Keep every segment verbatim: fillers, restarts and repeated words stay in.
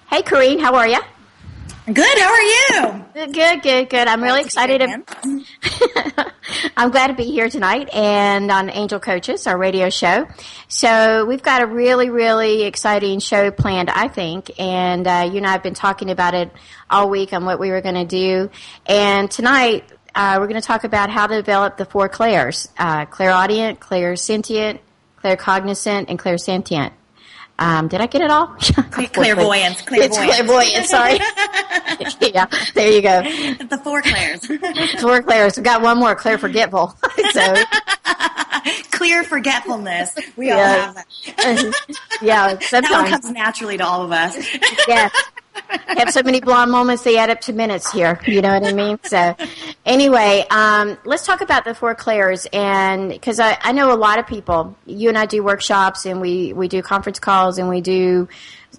Hey, Corrine, how are you? Good. How are you? Good, good, good, good. I'm really excited. To, I'm glad to be here tonight and on Angel Coaches, our radio show. So we've got a really, really exciting show planned, I think, and uh, you and I have been talking about it all week on what we were going to do. And tonight uh, we're going to talk about how to develop the four clairs: uh, clairaudient, clairsentient, claircognizant, and clairsentient. Um, did I get it all? Clairvoyance. Clairvoyance. It's clairvoyance, sorry. Yeah, there you go. The four clairs. Four clairs. We've got one more, clair forgetful. So. Clear forgetfulness. We all have that. Yeah, sometimes. That one comes naturally to all of us. Yeah. Have so many blonde moments, they add up to minutes here. You know what I mean? So anyway, um, let's talk about the four clairs. And because I, I know a lot of people, you and I do workshops and we, we do conference calls and we do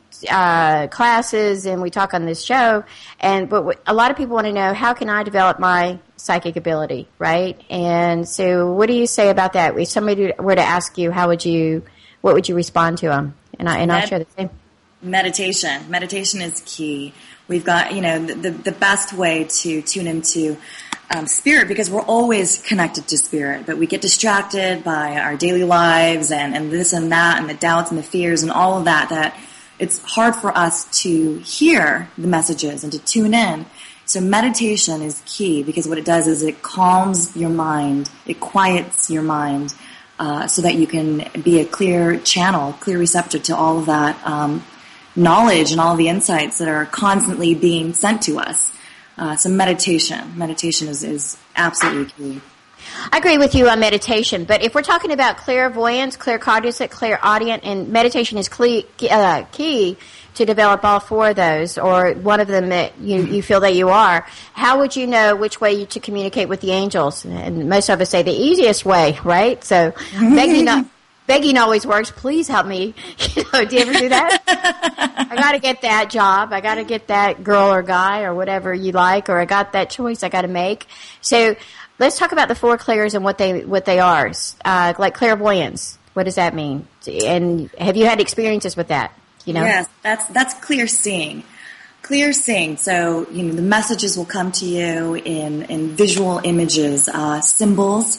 uh, classes and we talk on this show. And but what, a lot of people want to know, how can I develop my psychic ability, right? And so what do you say about that? If somebody were to ask you, how would you, what would you respond to them? And, I, and I'll share the same. Meditation. Meditation is key. We've got, you know, the, the best way to tune into um, spirit, because we're always connected to spirit, but we get distracted by our daily lives and, and this and that and the doubts and the fears and all of that, that it's hard for us to hear the messages and to tune in. So meditation is key, because what it does is it calms your mind, it quiets your mind, uh, so that you can be a clear channel, clear receptor to all of that um knowledge and all the insights that are constantly being sent to us. Uh, so meditation, meditation is, is absolutely key. I agree with you on meditation, but if we're talking about clairvoyance, claircognizant, clairaudient, and meditation is cle- uh, key to develop all four of those, or one of them that you, you feel that you are, how would you know which way to communicate with the angels? And most of us say the easiest way, right? So begging not... Begging always works. Please help me. You know, do you ever do that? I got to get that job. I got to get that girl or guy or whatever you like, or I got that choice I got to make. So let's talk about the four clairs and what they what they are. Uh, like clairvoyance. What does that mean? And have you had experiences with that? You know? Yes, that's that's clear seeing. Clear seeing. So, you know, the messages will come to you in in visual images, uh, symbols,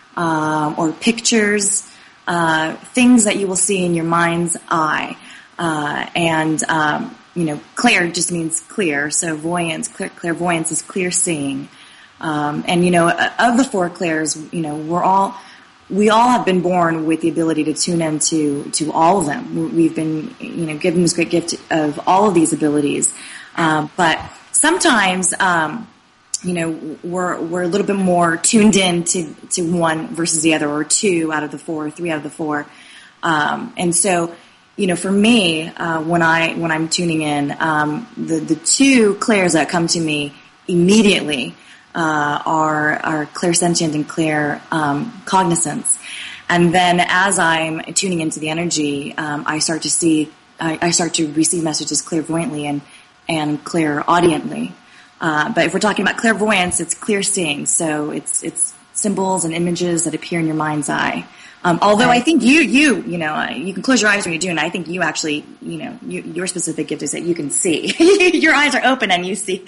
um, or pictures. Uh, things that you will see in your mind's eye. Uh, and, um, you know, clair just means clear. So voyance, clair, clairvoyance is clear seeing. Um, and, you know, of the four clairs, you know, we're all, we all have been born with the ability to tune into, to all of them. We've been, you know, given this great gift of all of these abilities. Um, but sometimes, um, you know, we're we're a little bit more tuned in to, to one versus the other, or two out of the four, or three out of the four. Um, and so, you know, for me, uh, when I when I'm tuning in, um, the the two clairs that come to me immediately uh, are are clairsentient and clair um, cognizance. And then as I'm tuning into the energy, um, I start to see, I, I start to receive messages clairvoyantly and and clairaudiently. Uh, but if we're talking about clairvoyance, it's clear seeing. So it's it's symbols and images that appear in your mind's eye. Um, although I think you, you, you know, uh, you can close your eyes when you're doing it. I think you actually, you know, you, your specific gift is that you can see. Your eyes are open and you see.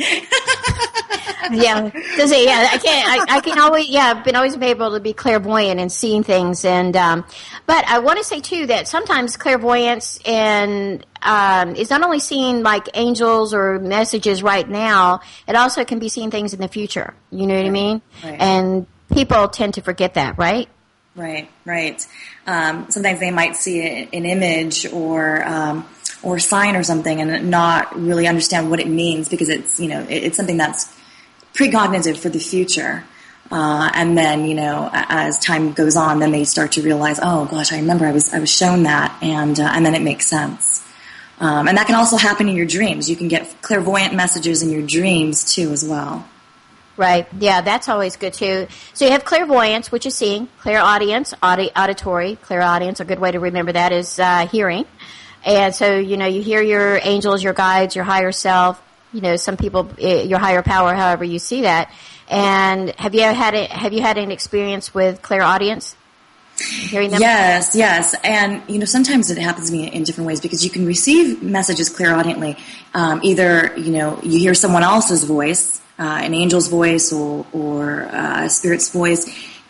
Yeah, does it? Yeah, I can't. I, I can always. Yeah, I've been always been able to be clairvoyant and seeing things. And um, but I want to say too that sometimes clairvoyance and um, is not only seeing like angels or messages right now. It also can be seeing things in the future. You know what right. I mean? Right. And people tend to forget that, right? Right. Right. Um, sometimes they might see an image or. Um, or sign or something and not really understand what it means, because it's, you know, it, it's something that's precognitive for the future. Uh, and then, you know, as time goes on, then they start to realize, oh gosh, I remember I was, I was shown that. And, uh, and then it makes sense. Um, and that can also happen in your dreams. You can get clairvoyant messages in your dreams too, as well. Right. Yeah, that's always good too. So you have clairvoyance, which is seeing, clairaudience, audi- auditory, clairaudience. A good way to remember that is, uh, hearing. And so, you know, you hear your angels, your guides, your higher self, you know, some people, your higher power, however you see that. And have you had a, have you had an experience with clairaudience? Hearing them? Yes, yes. And, you know, sometimes it happens to me in different ways because you can receive messages clairaudiently. Um, either, you know, you hear someone else's voice, uh, an angel's voice or, or uh, a spirit's voice,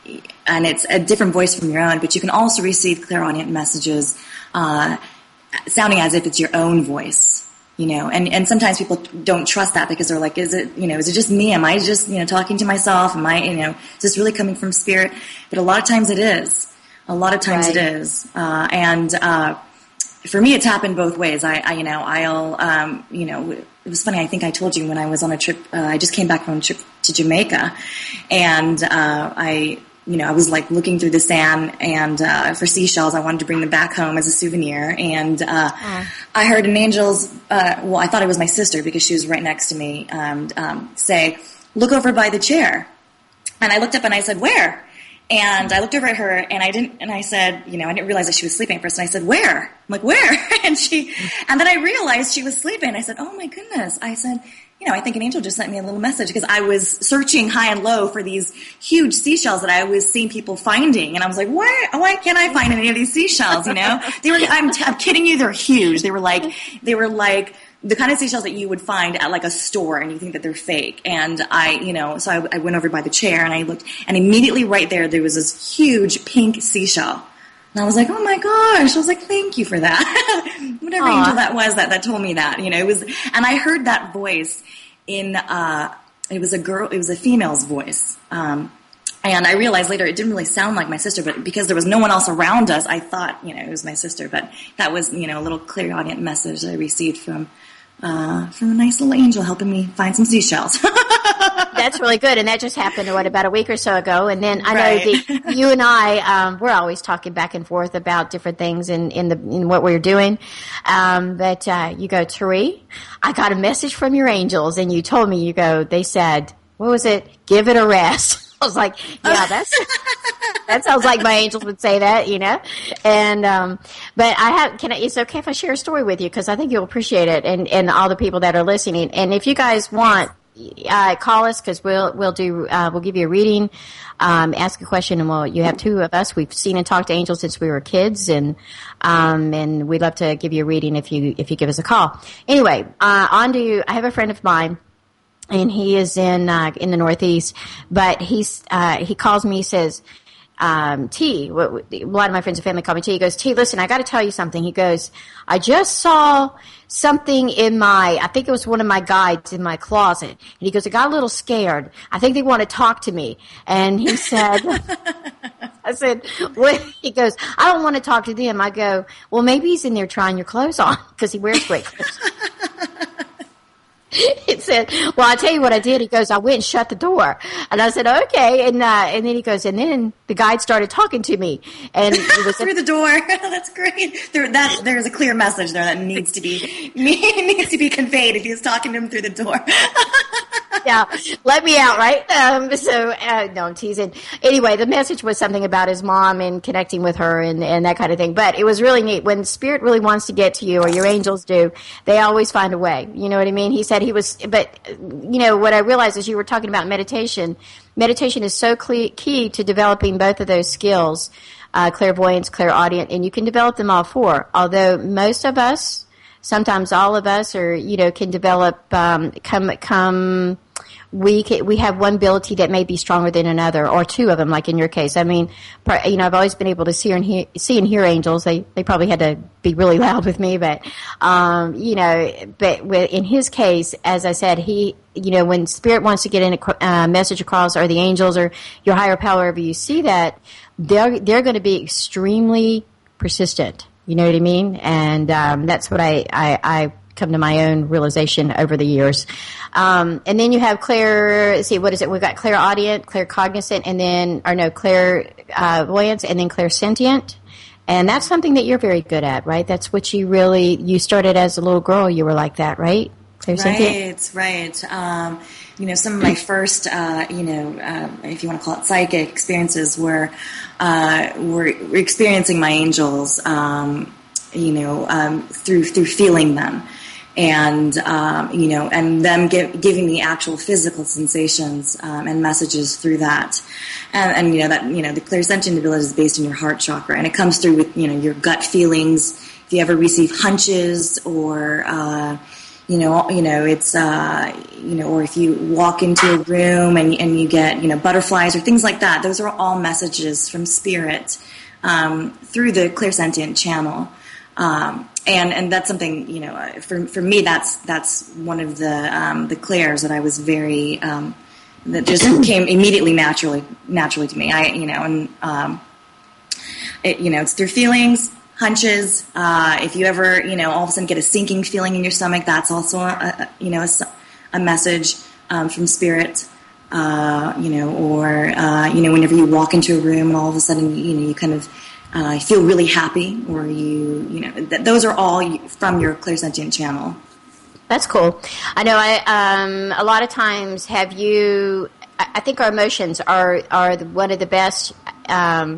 and it's a different voice from your own, but you can also receive clairaudient messages uh, sounding as if it's your own voice. You know, and, and sometimes people don't trust that because they're like, is it, you know, is it just me? Am I just, you know, talking to myself? Am I, you know, is this really coming from spirit? But a lot of times it is. A lot of times right. it is. Uh, and, uh, for me, it's happened both ways. I, I you know, I'll, um, you know, it was funny. I think I told you when I was on a trip, uh, I just came back from a trip to Jamaica and, uh, I, you know, I was like looking through the sand and, uh, for seashells. I wanted to bring them back home as a souvenir. And, uh, uh. I heard an angel's, uh, well, I thought it was my sister because she was right next to me, um, um, say, look over by the chair. And I looked up and I said, where? And I looked over at her and I didn't, and I said, you know, I didn't realize that she was sleeping at first. And I said, where? I'm like, where? And she, and then I realized she was sleeping. I said, oh my goodness. I said, you know, I think an angel just sent me a little message because I was searching high and low for these huge seashells that I was seeing people finding. And I was like, why, why can't I find any of these seashells? You know, they were, I'm, I'm kidding you. They're huge. They were like, they were like the kind of seashells that you would find at like a store and you think that they're fake. And I, you know, so I, I went over by the chair and I looked and immediately right there, there was this huge pink seashell. And I was like, oh my gosh. I was like, thank you for that. Whatever Aww. angel that was that, that told me that, you know, it was, and I heard that voice in, uh, it was a girl, it was a female's voice. Um, and I realized later it didn't really sound like my sister, but because there was no one else around us, I thought, you know, it was my sister. But that was, you know, a little clairaudient message that I received from, uh, from a nice little angel helping me find some seashells. That's really good. And that just happened, what, about a week or so ago. And then I right. know that you and I, um, we're always talking back and forth about different things in, in the, in what we're doing. Um, but, uh, you go, Therese, I got a message from your angels and you told me, you go, they said, what was it? Give it a rest. I was like, yeah, that's, that sounds like my angels would say that, you know? And, um, but I have, can I, it's okay if I share a story with you because I think you'll appreciate it and, and all the people that are listening. And if you guys want, Uh, call us because we'll we'll do uh, we'll give you a reading, um, ask a question, and we'll you have two of us. We've seen and talked to angels since we were kids, and um, and we'd love to give you a reading if you if you give us a call. Anyway, uh, on to I have a friend of mine, and he is in uh, in the Northeast, but he's uh, he calls me. He says, um, T, a lot of my friends and family call me T. He goes, T, listen, I got to tell you something. He goes, I just saw something in my, I think it was one of my guides in my closet. And he goes, I got a little scared. I think they want to talk to me. And he said, I said, what? He goes, I don't want to talk to them. I go, well, maybe he's in there trying your clothes on because he wears great clothes. It said, well, I tell you what I did. He goes, I went and shut the door. And I said, okay. And, uh, and then he goes, and then the guide started talking to me. And it was through the door. That's great. There, that, there's a clear message there that needs to be, needs to be conveyed if he was talking to him through the door. Yeah, let me out, right? Um, so, uh, no, I'm teasing. Anyway, the message was something about his mom and connecting with her and, and that kind of thing. But it was really neat. When Spirit really wants to get to you, or your angels do, they always find a way. You know what I mean? He said he was, but, you know, what I realized is you were talking about meditation. Meditation is so key to developing both of those skills, uh, clairvoyance, clairaudient, and you can develop them all four. Although most of us, sometimes all of us, or, you know, can develop, um, come, come, we can, we have one ability that may be stronger than another, or two of them, like in your case. I mean, you know, I've always been able to see and hear, see and hear angels. They, they probably had to be really loud with me, but, um, you know, but with, in his case, as I said, he, you know, when Spirit wants to get in a uh, message across, or the angels, or your higher power, if you see that, they're, they're going to be extremely persistent. You know what I mean? And, um, that's what I, I, I, come to my own realization over the years. Um, and then you have clair, see, what is it? We've got clairaudient, claircognizant, and then, or no, clairvoyance, uh, and then clairsentient. And that's something that you're very good at, right? That's what you really, you started as a little girl, you were like that, right? Right, right. Um, you know, some of my first, uh, you know, uh, if you want to call it psychic experiences were, uh, were, were experiencing my angels, um, you know, um, through, through feeling them. and um, you know, and them give, giving me actual physical sensations um, and messages through that, and, and you know that you know the clairsentient ability is based in your heart chakra, and it comes through with you know your gut feelings. If you ever receive hunches, or uh, you know, you know it's uh, you know, or if you walk into a room and and you get you know butterflies or things like that, those are all messages from spirit um, through the clairsentient channel. Um, and, and that's something, you know, for, for me, that's, that's one of the, um, the clairs that I was very, um, that just came immediately naturally, naturally to me. I, you know, and, um, it, you know, it's through feelings, hunches. Uh, if you ever, you know, all of a sudden get a sinking feeling in your stomach, that's also, a, a you know, a, a message, um, from spirit. Uh, you know, or, uh, you know, whenever you walk into a room and all of a sudden, you know, you kind of, Uh, feel really happy, or you, you know, th- those are all from your clairsentient channel. That's cool. I know. I um, a lot of times have you. I, I think our emotions are are the, one of the best um,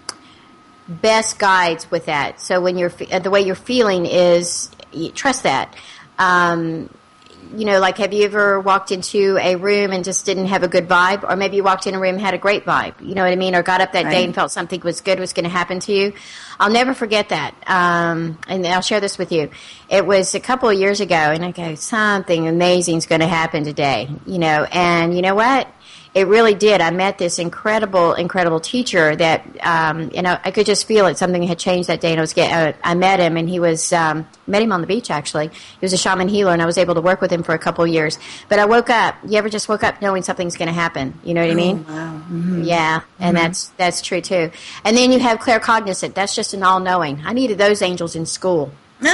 best guides with that. So when you're the way you're feeling is you trust that. Um, You know, like, have you ever walked into a room and just didn't have a good vibe? Or maybe you walked in a room and had a great vibe, you know what I mean? Or got up that right. day and felt something was good was going to happen to you. I'll never forget that. Um, and I'll share this with you. It was a couple of years ago, and I go, something amazing is going to happen today, you know. And you know what? It really did. I met this incredible, incredible teacher that, um, you know, I could just feel it. Something had changed that day, and I was get, uh, I met him, and he was um, met him on the beach. Actually, he was a shaman healer, and I was able to work with him for a couple of years. But I woke up. You ever just woke up knowing something's going to happen? You know what I mean? Oh, wow. Mm-hmm. Yeah, and mm-hmm. that's that's true too. And then you have claircognizant. That's just an all-knowing. I needed those angels in school.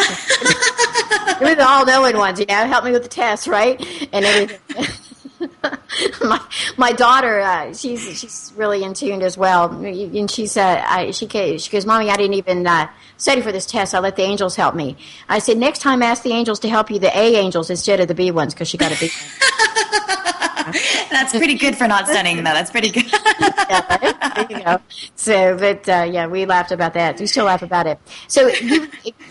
They were the all-knowing ones, you know. Help me with the test, right? And everything. my my daughter, uh, she's she's really in tune as well, and she said, I, she came, she goes, "Mommy, I didn't even uh, study for this test. I let the angels help me." I said, "Next time, ask the angels to help you, the A angels instead of the B ones, because she got a B one." That's pretty good for not studying, though. That's pretty good. Yeah, there you go. So, but uh, yeah, we laughed about that. We still laugh about it. So, you,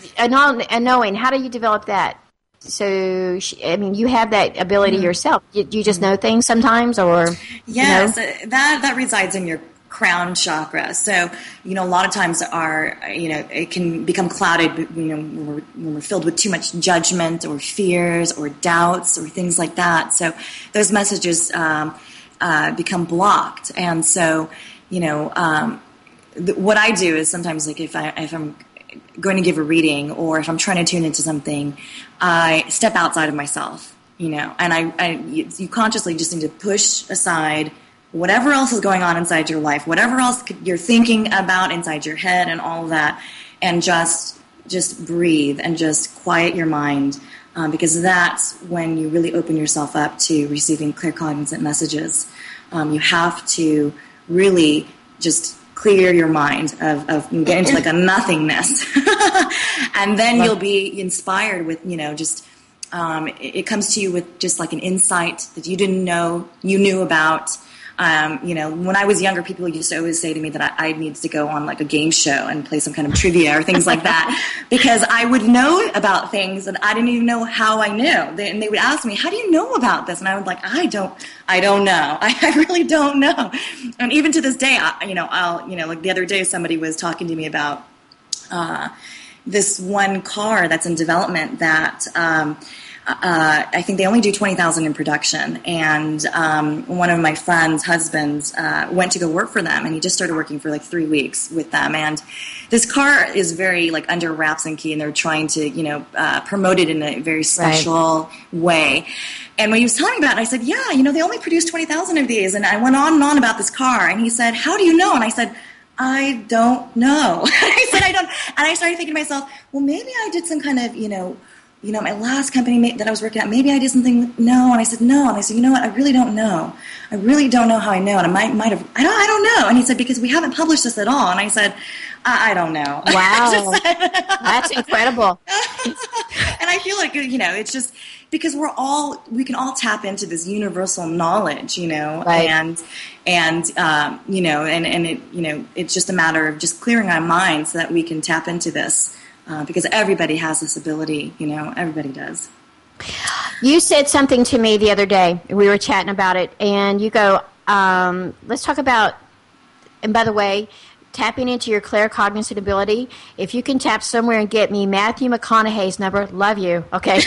and knowing, how do you develop that? So, I mean, you have that ability mm-hmm. yourself. You, you just know things sometimes, or yes, you know? that that resides in your crown chakra. So, you know, a lot of times our, you know, it can become clouded, you know, when we're, when we're filled with too much judgment or fears or doubts or things like that. So, those messages um, uh, become blocked, and so, you know, um, th- what I do is sometimes, like, if I if I'm going to give a reading, or if I'm trying to tune into something, I step outside of myself, you know, and I, I you, you consciously just need to push aside whatever else is going on inside your life, whatever else you're thinking about inside your head and all of that, and just just breathe and just quiet your mind, um, because that's when you really open yourself up to receiving claircognizant messages. Um, you have to really just clear your mind of, of get into like a nothingness, and then you'll be inspired with, you know, just um, it, it comes to you with just like an insight that you didn't know you knew about. Um, you know, when I was younger, people used to always say to me that I, I needed to go on like a game show and play some kind of trivia or things like that, because I would know about things that I didn't even know how I knew. They, and they would ask me, "How do you know about this?" And I would like, "I don't, I don't know. I, I really don't know." And even to this day, I, you know, I'll, you know, like the other day, somebody was talking to me about uh, this one car that's in development that. Um, Uh, I think they only do twenty thousand in production, and um, one of my friend's husbands uh, went to go work for them, and he just started working for like three weeks with them. And this car is very like under wraps and key, and they're trying to, you know, uh, promote it in a very special right. way. And when he was telling me about it, I said, "Yeah, you know, they only produce twenty thousand of these." And I went on and on about this car, and he said, "How do you know?" And I said, "I don't know." I said, "I don't," and I started thinking to myself, well, maybe I did some kind of, you know. You know, my last company that I was working at, maybe I did something, no. And I said, no. And I said, you know what? I really don't know. I really don't know how I know. And I might, might have, I don't, I don't know. And he said, because we haven't published this at all. And I said, I, I don't know. Wow. said, That's incredible. And I feel like, you know, it's just because we're all, we can all tap into this universal knowledge, you know, right. and, and, um, you know, and, and it, you know, it's just a matter of just clearing our minds so that we can tap into this. uh, because everybody has this ability, you know, everybody does. You said something to me the other day. We were chatting about it, and you go, um, let's talk about, and by the way, tapping into your claircognizant ability. If you can tap somewhere and get me Matthew McConaughey's number, love you, okay?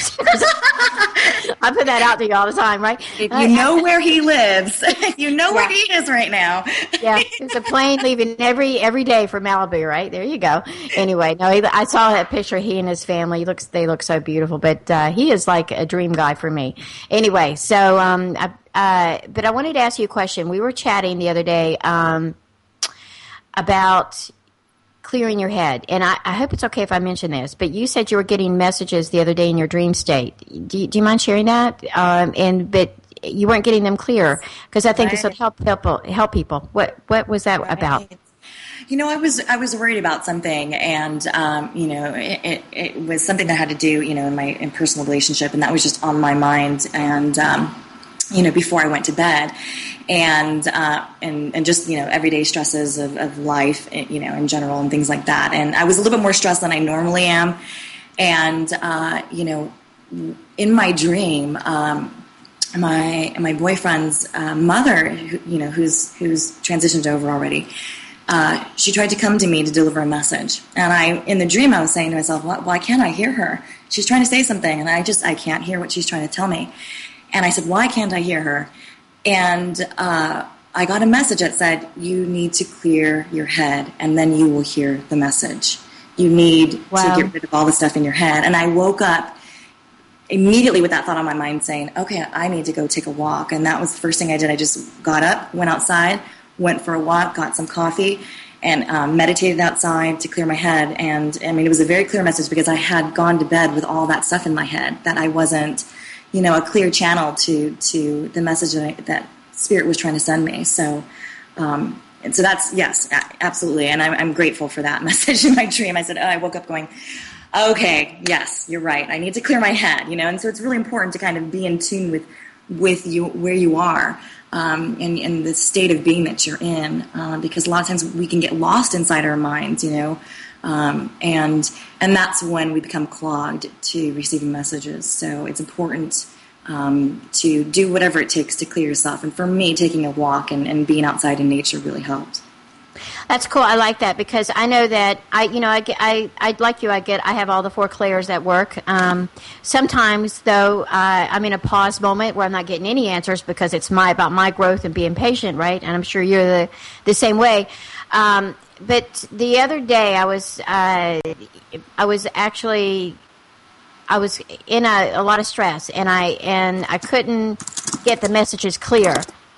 I put that out to you all the time, right? If you know where he lives, you know yeah. where he is right now. Yeah, there's a plane leaving every every day for Malibu, right? There you go. Anyway, no, he, I saw that picture. He and his family he looks they look so beautiful, but uh, he is like a dream guy for me. Anyway, so um, I, uh, but I wanted to ask you a question. We were chatting the other day um, about clearing your head, and I, I hope it's okay if I mention this, but you said you were getting messages the other day in your dream state. Do you, do you mind sharing that? Um, and but you weren't getting them clear, because I think right. this would help people. Help people. What what was that right. about? You know, I was I was worried about something, and um, you know, it, it, it was something that had to do, you know, in my in personal relationship, and that was just on my mind, and um, you know, before I went to bed. And, uh, and, and just, you know, everyday stresses of, of life, you know, in general and things like that. And I was a little bit more stressed than I normally am. And, uh, you know, in my dream, um, my, my boyfriend's, uh, mother, who, you know, who's, who's transitioned over already, uh, she tried to come to me to deliver a message. And I, in the dream, I was saying to myself, well, why can't I hear her? She's trying to say something. And I just, I can't hear what she's trying to tell me. And I said, why can't I hear her? And uh, I got a message that said, you need to clear your head, and then you will hear the message. You need wow. to get rid of all the stuff in your head. And I woke up immediately with that thought on my mind saying, okay, I need to go take a walk. And that was the first thing I did. I just got up, went outside, went for a walk, got some coffee, and um, meditated outside to clear my head. And, I mean, it was a very clear message because I had gone to bed with all that stuff in my head that I wasn't, you know, a clear channel to, to the message that, I, that Spirit was trying to send me. So, um, and so that's, yes, absolutely. And I'm, I'm grateful for that message in my dream. I said, oh, I woke up going, okay, yes, you're right. I need to clear my head, you know, and so it's really important to kind of be in tune with, with you, where you are, um, and, and the state of being that you're in, uh, because a lot of times we can get lost inside our minds, you know, Um, and and that's when we become clogged to receiving messages. So it's important um, to do whatever it takes to clear yourself. And for me, taking a walk and, and being outside in nature really helps. That's cool. I like that because I know that I, you know, I, get, I, I like you. I get, I have all the four clairs at work. Um, sometimes though, uh, I'm in a pause moment where I'm not getting any answers because it's my about my growth and being patient, right? And I'm sure you're the the same way. Um, But the other day, I was uh, I was actually I was in a, a lot of stress, and I and I couldn't get the messages clear.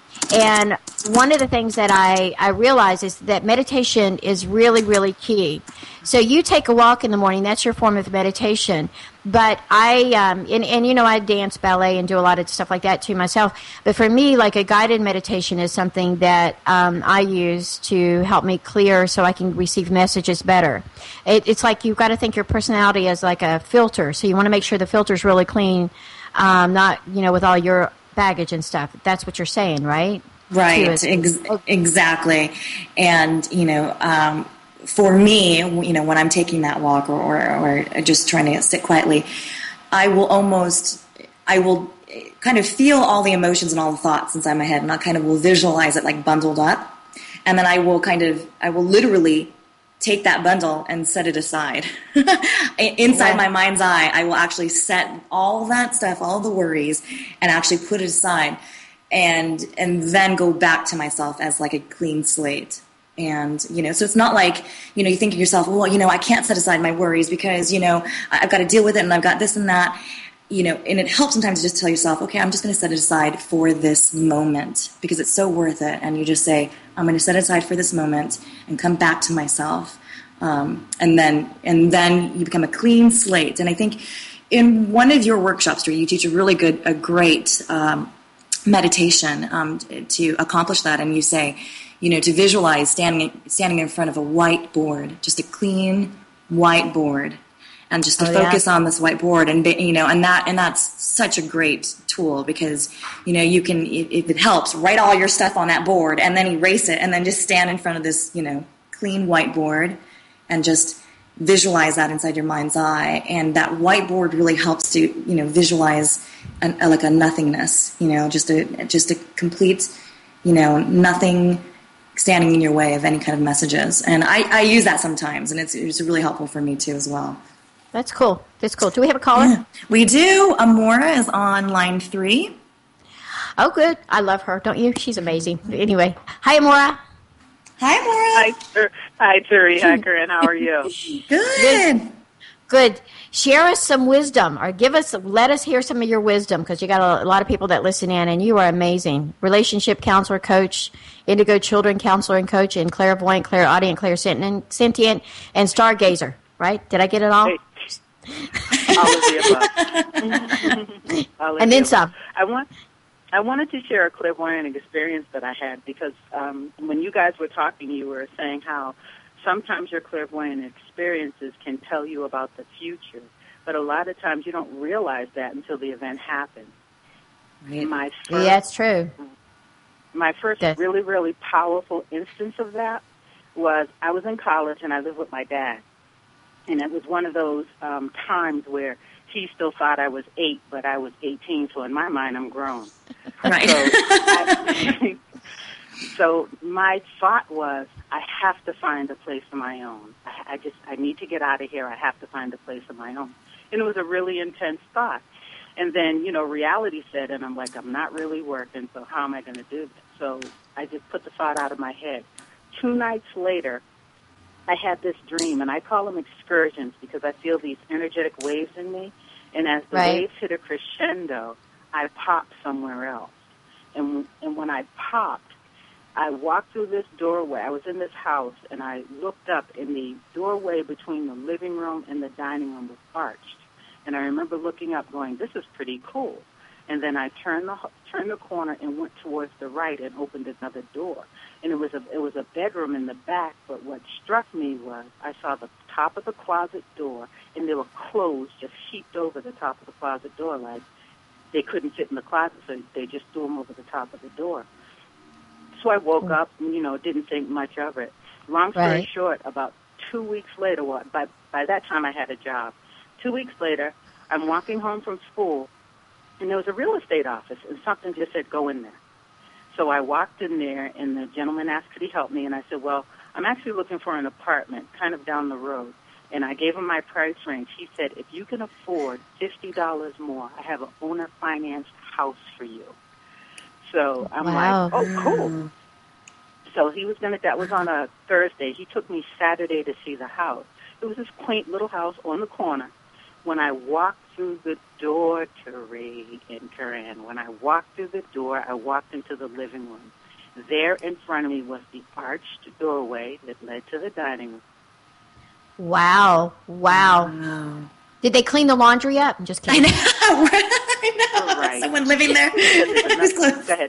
And one of the things that I, I realized is that meditation is really, really key. So you take a walk in the morning, that's your form of meditation. But I, um, and, and you know, I dance ballet and do a lot of stuff like that too myself. But for me, like a guided meditation is something that um, I use to help me clear so I can receive messages better. It, it's like you've got to think your personality as like a filter. So you want to make sure the filter's really clean, um, not, you know, with all your baggage and stuff. That's what you're saying, right? Right, Ex- exactly. And, you know, um, for me, you know, when I'm taking that walk or, or, or just trying to sit quietly, I will almost, I will kind of feel all the emotions and all the thoughts inside my head, and I kind of will visualize it like bundled up. And then I will kind of, I will literally take that bundle and set it aside. Inside yeah. my mind's eye, I will actually set all that stuff, all the worries, and actually put it aside. And and then go back to myself as like a clean slate. And, you know, so it's not like, you know, you think of yourself, well, you know, I can't set aside my worries because, you know, I've got to deal with it and I've got this and that, you know, and it helps sometimes to just tell yourself, okay, I'm just going to set it aside for this moment because it's so worth it. And you just say, I'm going to set it aside for this moment and come back to myself. Um, and then and then you become a clean slate. And I think in one of your workshops, Drew, you teach a really good, a great um meditation um, to accomplish that, and you say, you know, to visualize standing standing in front of a whiteboard, just a clean whiteboard, and just to oh, focus yeah. on this whiteboard, and you know, and that and that's such a great tool because you know you can, if it helps, write all your stuff on that board and then erase it, and then just stand in front of this, you know, clean whiteboard, and just visualize that inside your mind's eye, and that whiteboard really helps to, you know, visualize an, like a nothingness, you know, just a just a complete, you know, nothing standing in your way of any kind of messages. And I, I use that sometimes, and it's it's really helpful for me too as well. That's cool. That's cool. Do we have a caller? Yeah, we do. Amora is on line three. Oh, good. I love her. Don't you? She's amazing. Anyway, hi, Amora. Hi, Amora. Hi, Ter- hi, Terry. Hi, Corinne. How are you? Good. Good. Good. Share us some wisdom, or give us, let us hear some of your wisdom, because you got a, a lot of people that listen in, and you are amazing. Relationship counselor, coach, indigo children counselor and coach, and clairvoyant, clairaudient, clairsentient, sentient, and stargazer. Right? Did I get it all? Hey. All of the above. All of And the then above. some. I want. I wanted to share a clairvoyant experience that I had, because um, when you guys were talking, you were saying how sometimes your clairvoyant experiences can tell you about the future, but a lot of times you don't realize that until the event happens. Right. My first, Yeah, that's true. My first That's- really, really powerful instance of that was I was in college and I lived with my dad. And it was one of those um, times where he still thought I was eight, but I was eighteen, so in my mind I'm grown. Right. So, I, so my thought was, I have to find a place of my own. I, I just, I need to get out of here. I have to find a place of my own. And it was a really intense thought. And then, you know, reality set in. I'm like, I'm not really working, so how am I going to do this? So I just put the thought out of my head. Two nights later, I had this dream, and I call them excursions because I feel these energetic waves in me. And as the Right. waves hit a crescendo, I popped somewhere else. And and when I popped, I walked through this doorway. I was in this house, and I looked up, and the doorway between the living room and the dining room was arched. And I remember looking up going, this is pretty cool. And then I turned the turned the corner and went towards the right and opened another door. And it was a it was a bedroom in the back, but what struck me was I saw the top of the closet door, and there were clothes just heaped over the top of the closet door, like they couldn't fit in the closet, so they just threw them over the top of the door. So I woke up and, you know, didn't think much of it. Long story Right. short, about two weeks later, well, by, by that time I had a job. Two weeks later, I'm walking home from school, and there was a real estate office, and something just said, go in there. So I walked in there, and the gentleman asked, could he help me? And I said, well, I'm actually looking for an apartment kind of down the road. And I gave him my price range. He said, if you can afford fifty dollars more, I have an owner-financed house for you. So I'm Wow. like, oh, cool. So he was going to, that was on a Thursday. He took me Saturday to see the house. It was this quaint little house on the corner. When I walked through the door, Terry and Corinne, when I walked through the door, I walked into the living room. There in front of me was the arched doorway that led to the dining room. Wow. Wow. Wow. Did they clean the laundry up? I'm just I kidding. know. I know. Right. Someone living there. It was close. Go ahead.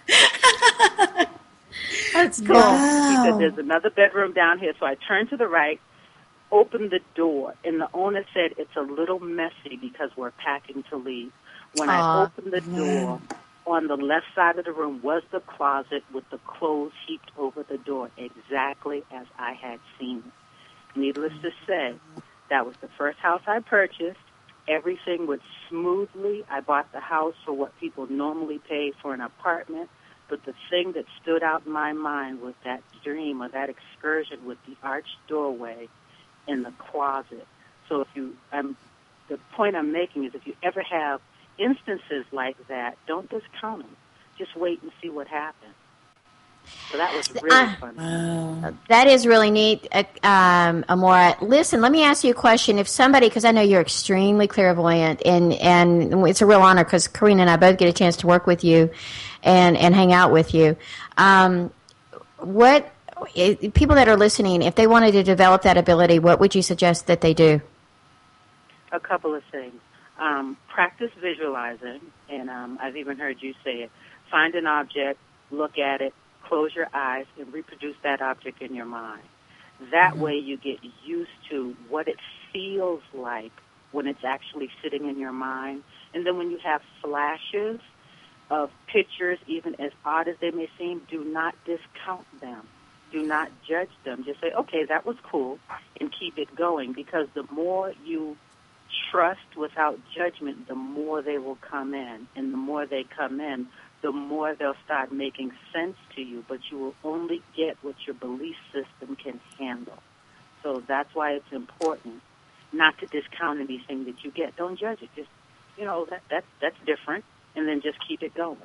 That's cool. He Wow. said, there's another bedroom down here. So I turned to the right, opened the door, and the owner said, it's a little messy because we're packing to leave. When I Aw. opened the door, on the left side of the room was the closet with the clothes heaped over the door, exactly as I had seen it. Needless to say, that was the first house I purchased. Everything went smoothly. I bought the house for what people normally pay for an apartment. But the thing that stood out in my mind was that dream or that excursion with the arched doorway in the closet. So if you, um, the point I'm making is if you ever have instances like that, don't discount them. Just wait and see what happens. So that was really Uh, fun. Wow. That is really neat, uh, um, Amora. Listen, let me ask you a question. If somebody, because I know you're extremely clairvoyant, and, and it's a real honor because Karina and I both get a chance to work with you and, and hang out with you. Um, what it, people that are listening, if they wanted to develop that ability, what would you suggest that they do? A couple of things. Um, practice visualizing, and um, I've even heard you say it. Find an object, look at it, close your eyes, and reproduce that object in your mind. That mm-hmm. way you get used to what it feels like when it's actually sitting in your mind. And then when you have flashes of pictures, even as odd as they may seem, do not discount them. do not judge them. Just say, okay, that was cool, and keep it going, because the more you trust without judgment, the more they will come in. And the more they come in, the more they'll start making sense to you, but you will only get what your belief system can handle. So that's why it's important not to discount anything that you get. Don't judge it. Just, you know, that, that that's different, and then just keep it going.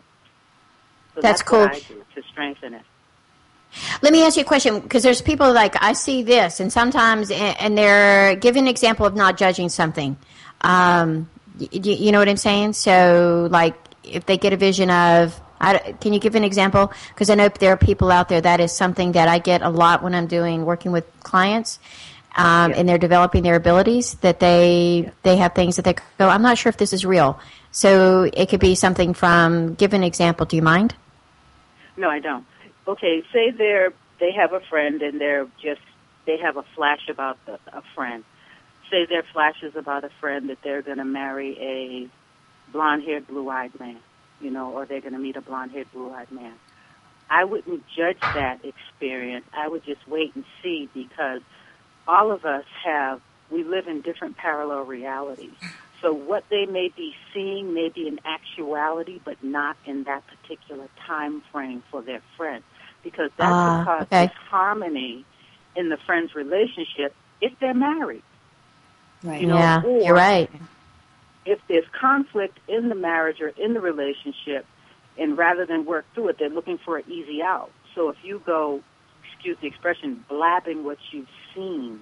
So that's, that's cool. what I do to strengthen it. Let me ask you a question, because there's people like, I see this, and sometimes, and they're giving an example of not judging something. Um, you, you know what I'm saying? So, like, if they get a vision of, I, can you give an example? Because I know there are people out there, that is something that I get a lot when I'm doing, working with clients, um, yeah. and they're developing their abilities, that they, yeah. they have things that they go, I'm not sure if this is real. So it could be something from, give an example, do you mind? No, I don't. Okay, say they're, they have a friend and they're just, they have a flash about the, a friend. Say their flash is about a friend that they're going to marry a blonde-haired, blue-eyed man, you know, or they're going to meet a blonde-haired, blue-eyed man. I wouldn't judge that experience. I would just wait and see, because all of us have, we live in different parallel realities. So what they may be seeing may be in actuality, but not in that particular time frame for their friend, because that uh, could cause okay. disharmony in the friend's relationship if they're married. Right. You know, yeah, or you're right. if there's conflict in the marriage or in the relationship, and rather than work through it, they're looking for an easy out. So if you go, excuse the expression, blabbing what you've seen,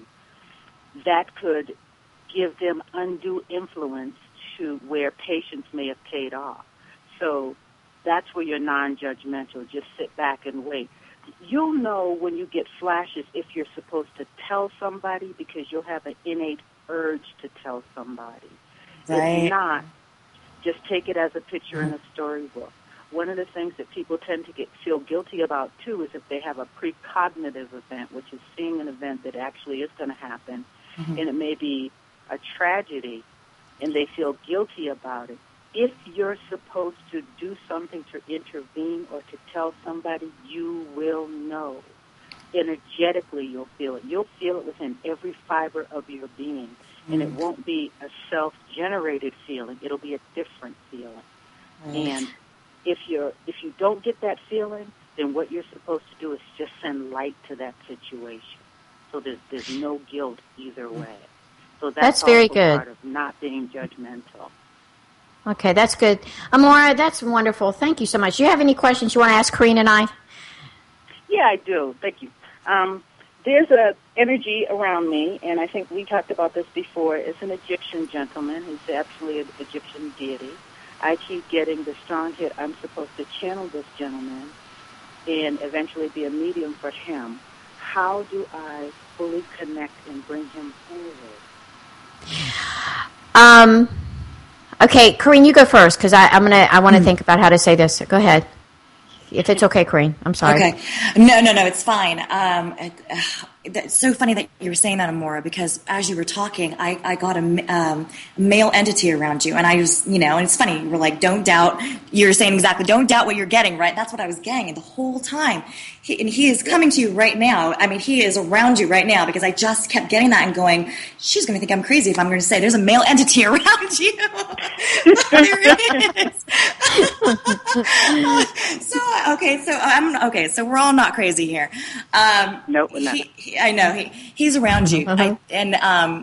that could give them undue influence to where patience may have paid off. So that's where you're non-judgmental. Just sit back and wait. You'll know when you get flashes if you're supposed to tell somebody, because you'll have an innate urge to tell somebody. Right. If not, just take it as a picture in a storybook. One of the things that people tend to get feel guilty about, too, is if they have a precognitive event, which is seeing an event that actually is going to happen, mm-hmm. and it may be a tragedy, and they feel guilty about it. If you're supposed to do something to intervene or to tell somebody, you will know. Energetically, you'll feel it. You'll feel it within every fiber of your being, mm-hmm. and it won't be a self-generated feeling. It'll be a different feeling. Right. And if you're if you don't get that feeling, then what you're supposed to do is just send light to that situation. So there's there's no guilt either way. So that's, that's very also good. part of not being judgmental. Okay, that's good. Amora, that's wonderful. Thank you so much. Do you have any questions you want to ask Corrine and I? Yeah, I do. Thank you. Um, there's a energy around me, and I think we talked about this before. It's an Egyptian gentleman. He's absolutely an Egyptian deity. I keep getting the strong hit. I'm supposed to channel this gentleman and eventually be a medium for him. How do I fully connect and bring him forward? Um. Okay, Corrine, you go first, because I'm gonna. I want to mm. think about how to say this. Go ahead, if it's okay, Corrine. I'm sorry. Okay, no, no, no, it's fine. Um, it, uh, it's so funny that you were saying that, Amora, because as you were talking, I, I got a um, male entity around you, and I was, you know, and it's funny. You were like, "Don't doubt." You're saying exactly, "Don't doubt what you're getting." Right? That's what I was getting the whole time. He, and he is coming to you right now. I mean, he is around you right now, because I just kept getting that and going, she's going to think I'm crazy if I'm going to say there's a male entity around you. There is. so, okay, so I'm, okay, so we're all not crazy here. Um, no, we're not. He, he, I know. He, he's around you. Uh-huh. I, and um,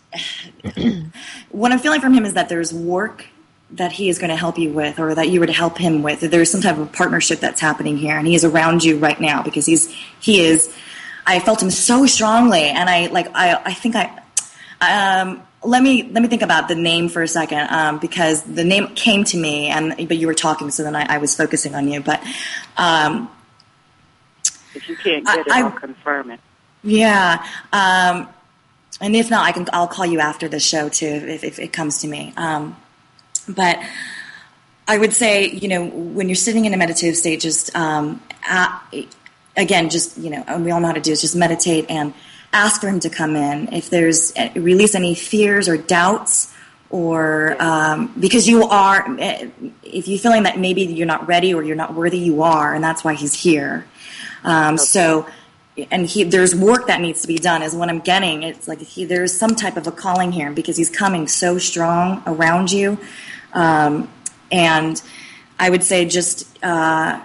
what I'm feeling from him is that there's work that he is going to help you with, or that you were to help him with. There's some type of partnership that's happening here, and he is around you right now, because he's he is. I felt him so strongly, and I like I I think I. Um, let me let me think about the name for a second, um, because the name came to me, and but you were talking, so then I, I was focusing on you. But um, if you can't get it, I, I'll confirm it. Yeah, um, and if not, I can. I'll call you after the show too, if, if it comes to me. Um, But I would say, you know, when you're sitting in a meditative state, just, um, uh, again, just, you know, we all know how to do is just meditate and ask for him to come in. If there's, release any fears or doubts, or um, because you are, if you're feeling that maybe you're not ready or you're not worthy, you are, and that's why he's here. Um, okay. So and he, there's work that needs to be done is what I'm getting. It's like he, there's some type of a calling here because he's coming so strong around you. Um, and I would say just uh,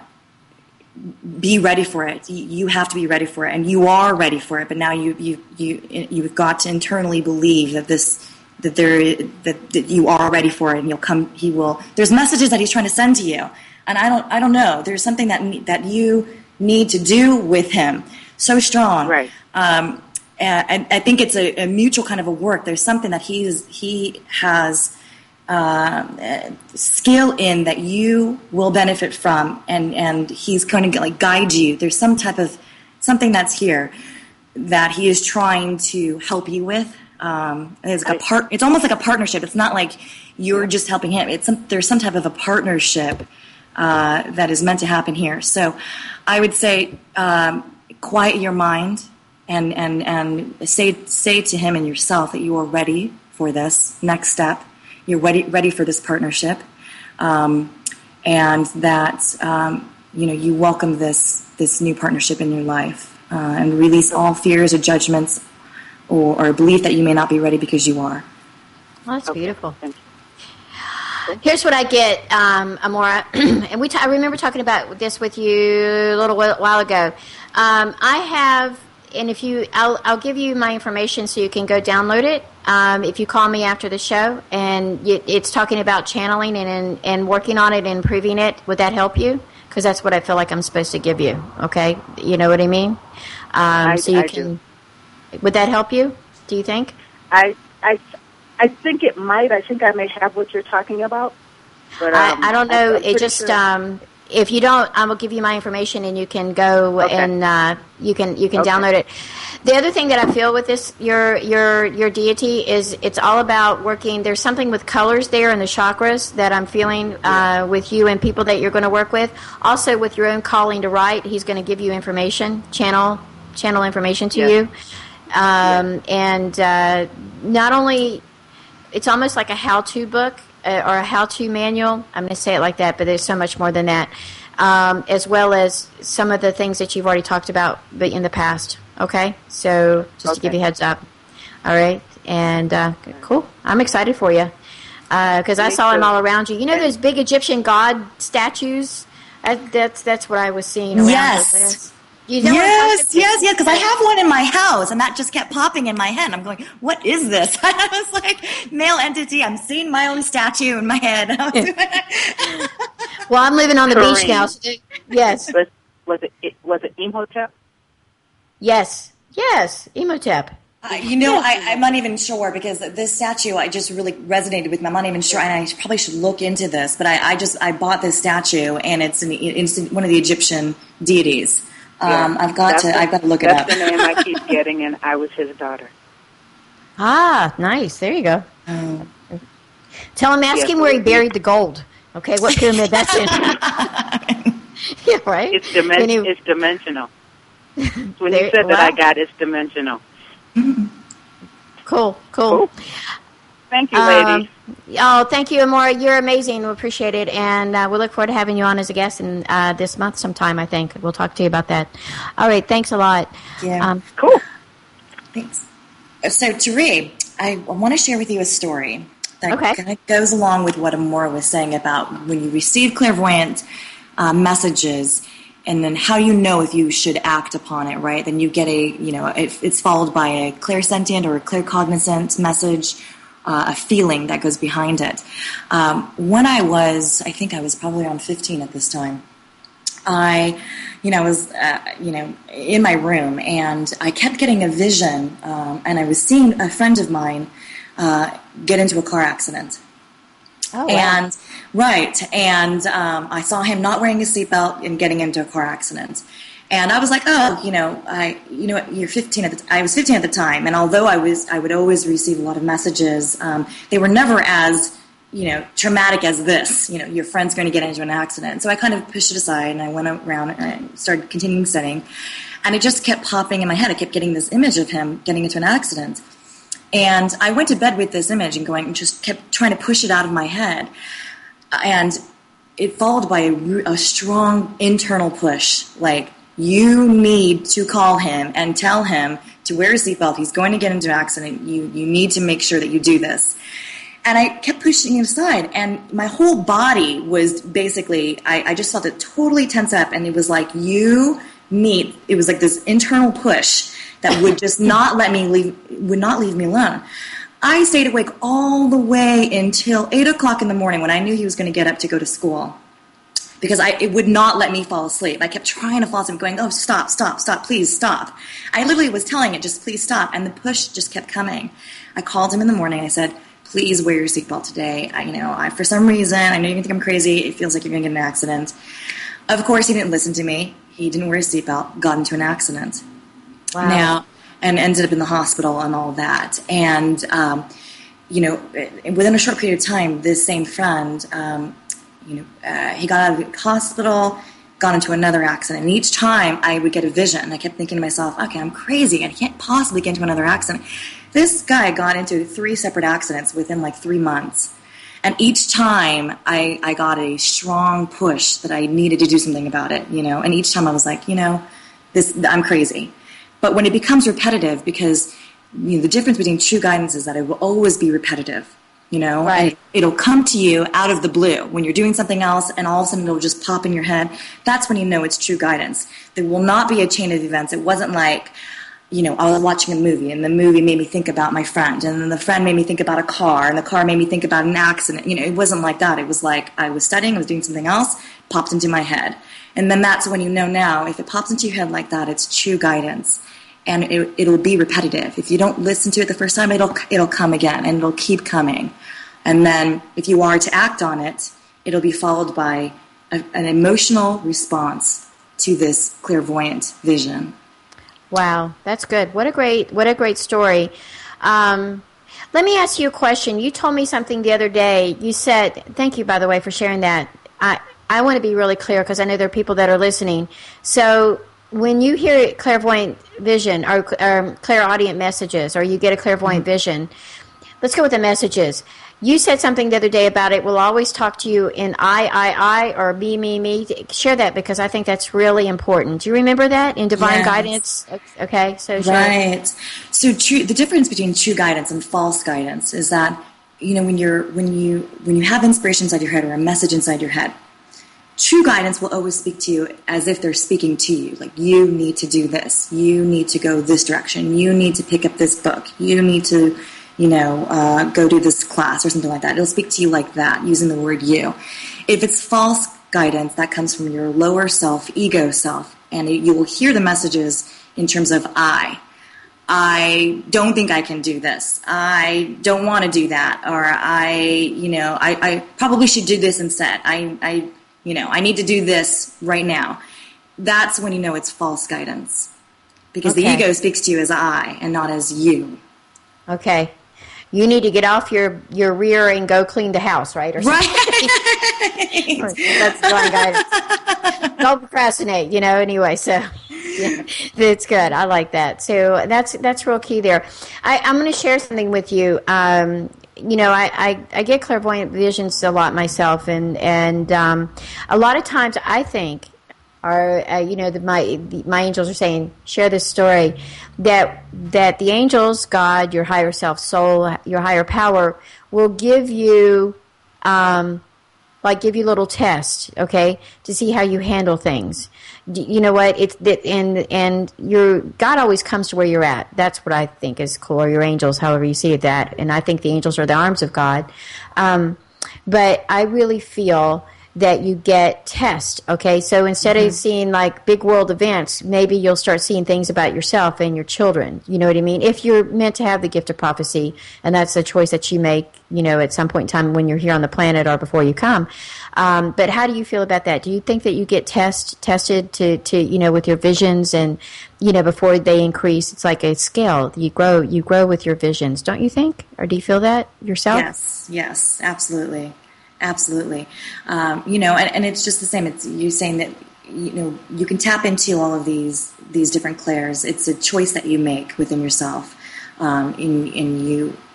be ready for it. You have to be ready for it, and you are ready for it. But now you you you you've got to internally believe that this that there that, that you are ready for it, and you'll come. He will. There's messages that he's trying to send to you, and I don't I don't know. There's something that that you need to do with him. So strong, right? Um, and I think it's a, a mutual kind of a work. There's something that he's he has. Uh, skill in that you will benefit from, and, and he's going to like guide you. There's some type of something that's here that he is trying to help you with. Um, it's like a part. It's almost like a partnership. It's not like you're just helping him. It's some, there's some type of a partnership uh, that is meant to happen here. So, I would say um, quiet your mind and and and say say to him and yourself that you are ready for this next step. You're ready, ready for this partnership, um, and that um, you know you welcome this this new partnership in your life, uh, and release all fears or judgments or, or belief that you may not be ready because you are. Well, that's okay. beautiful. Here's what I get, um, Amora, and we. T- I remember talking about this with you a little while ago. Um, I have. And if you, I'll, I'll give you my information so you can go download it. Um, if you call me after the show, and it, it's talking about channeling and, and and working on it and improving it, would that help you? Because that's what I feel like I'm supposed to give you. Okay, you know what I mean? Um, I, so you I can. Do. Would that help you? Do you think? I I I think it might. I think I may have what you're talking about. But um, I, I don't know. I'm, I'm it just. Sure. Um, If you don't, I will give you my information, and you can go okay. and uh, you can you can okay. download it. The other thing that I feel with this your your your deity is it's all about working. There's something with colors there in the chakras that I'm feeling uh, with you and people that you're going to work with. Also with your own calling to write, he's going to give you information, channel channel information to yes. you, um, yes. and uh, not only it's almost like a how-to book. Uh, or a how-to manual. I'm going to say it like that, but there's so much more than that, um, as well as some of the things that you've already talked about in the past. Okay? So just okay. to give you a heads up. All right? And uh, cool. I'm excited for you because uh, I saw too. him all around you. You know those big Egyptian god statues? Uh, that's that's what I was seeing around. Yes. You know yes, yes, yes, because I have one in my house, and that just kept popping in my head. I'm going, what is this? I was like, male entity, I'm seeing my own statue in my head. Well, I'm living on the Kareem. beach now. So yes. Was, was it was it Imhotep? Yes. Yes, Imhotep. Uh, you know, I, I'm not even sure because this statue, I just really resonated with me. I'm not even sure, and I probably should look into this, but I, I just, I bought this statue, and it's, an, it's one of the Egyptian deities. Yeah. Um, I've got that's to. The, I've got to look it up. That's the name I keep getting, and I was his daughter. Ah, nice. There you go. Um, Tell him, ask yes, him where he buried the gold. Okay, what pyramid that's in? Yeah, right. It's dimen- anyway. It's dimensional. When there, you said well, that, I got it's dimensional. Cool, cool. cool. Thank you, ladies. Um, oh, thank you, Amora. You're amazing. We appreciate it, and uh, we look forward to having you on as a guest in uh, this month sometime. I think we'll talk to you about that. All right, thanks a lot. Yeah, um, cool. Thanks. So, Tari, I want to share with you a story that okay. kind of goes along with what Amora was saying about when you receive clairvoyant uh, messages, and then how you know if you should act upon it. Right? Then you get a, you know, it, it's followed by a clairsentient or a claircognizant message. Uh, a feeling that goes behind it. Um, when I was, I think I was probably around fifteen at this time, I, you know, was, uh, you know, in my room, and I kept getting a vision, um, and I was seeing a friend of mine uh, get into a car accident. Oh, wow. And, right, and um, I saw him not wearing a seatbelt and getting into a car accident. And I was like, oh, you know, I, you know, you're fifteen at the. T- I was fifteen at the time, and although I was, I would always receive a lot of messages. Um, they were never as, you know, traumatic as this. You know, your friend's going to get into an accident. So I kind of pushed it aside, and I went around and I started continuing studying, and it just kept popping in my head. I kept getting this image of him getting into an accident, and I went to bed with this image and going, and just kept trying to push it out of my head, and it followed by a, a strong internal push, like. You need to call him and tell him to wear a seatbelt. He's going to get into an accident. You, you need to make sure that you do this. And I kept pushing it aside, and my whole body was basically, I, I just felt it totally tense up, and it was like, you need, it was like this internal push that would just not let me leave, would not leave me alone. I stayed awake all the way until eight o'clock in the morning when I knew he was going to get up to go to school. Because I, it would not let me fall asleep. I kept trying to fall asleep, going, oh, stop, stop, stop, please stop. I literally was telling it, just please stop, and the push just kept coming. I called him in the morning. I said, please wear your seatbelt today. I, you know, I, for some reason, I know you think I'm crazy. It feels like you're going to get in an accident. Of course, he didn't listen to me. He didn't wear his seatbelt, got into an accident. Wow. Now, and ended up in the hospital and all that. And, um, you know, within a short period of time, this same friend, um, you know, uh, he got out of the hospital, got into another accident. And each time I would get a vision, I kept thinking to myself, okay, I'm crazy. I can't possibly get into another accident. This guy got into three separate accidents within like three months. And each time I, I got a strong push that I needed to do something about it, you know. And each time I was like, you know, this I'm crazy. But when it becomes repetitive, because you know, the difference between true guidance is that it will always be repetitive. You know, right. And it'll come to you out of the blue when you're doing something else, and all of a sudden it'll just pop in your head. That's when you know it's true guidance. There will not be a chain of events. It wasn't like, you know, I was watching a movie, and the movie made me think about my friend, and then the friend made me think about a car, and the car made me think about an accident. You know, it wasn't like that. It was like I was studying, I was doing something else, popped into my head. And then that's when you know now, if it pops into your head like that, it's true guidance. And it, it'll be repetitive. If you don't listen to it the first time, it'll it'll come again, and it'll keep coming. And then if you are to act on it, it'll be followed by a, an emotional response to this clairvoyant vision. Wow, that's good. What a great what a great story. Um, let me ask you a question. You told me something the other day. You said, thank you, by the way, for sharing that. I, I want to be really clear because I know there are people that are listening. So when you hear clairvoyant vision or, or clairaudient messages, or you get a clairvoyant mm-hmm. vision, let's go with the messages. You said something the other day about it will always talk to you in I, I, I, or me, me, me. Share that because I think that's really important. Do you remember that in Divine yes. Guidance? Okay, so share. Right. So true, the difference between true guidance and false guidance is that, you know, when you're when you when you have inspiration inside your head or a message inside your head, true guidance will always speak to you as if they're speaking to you. Like, you need to do this. You need to go this direction. You need to pick up this book. You need to, you know, uh, go to this class or something like that. It'll speak to you like that, using the word you. If it's false guidance, that comes from your lower self, ego self, and you will hear the messages in terms of I. I don't think I can do this. I don't want to do that. Or I, you know, I, I probably should do this instead. I, I, you know, I need to do this right now. That's when you know it's false guidance. Because okay. the ego speaks to you as I and not as you. Okay. You need to get off your, your rear and go clean the house, right? Or something. Right. That's divine guidance. Don't procrastinate, you know, anyway. So yeah, it's good. I like that. So that's that's real key there. I, I'm going to share something with you. Um, you know, I, I, I get clairvoyant visions a lot myself, and, and um, a lot of times I think, or uh, you know, the, my the, my angels are saying, share this story, that that the angels, God, your higher self, soul, your higher power, will give you, um, like give you a little test, okay, to see how you handle things. You know what? It's that, and and your God always comes to where you're at. That's what I think is cool. Or your angels, however you see it, that. And I think the angels are the arms of God. Um, but I really feel that you get test, okay? So instead mm-hmm. of seeing like big world events, maybe you'll start seeing things about yourself and your children. You know what I mean? If you're meant to have the gift of prophecy, and that's a choice that you make, you know, at some point in time when you're here on the planet or before you come. Um, but how do you feel about that? Do you think that you get test tested to, to, you know, with your visions, and, you know, before they increase, it's like a scale. You grow, you grow with your visions, don't you think? Or do you feel that yourself? Yes, yes, absolutely. Absolutely. Um, you know, and, and it's just the same. It's you saying that, you know, you can tap into all of these these different clairs. It's a choice that you make within yourself. Um, and, and you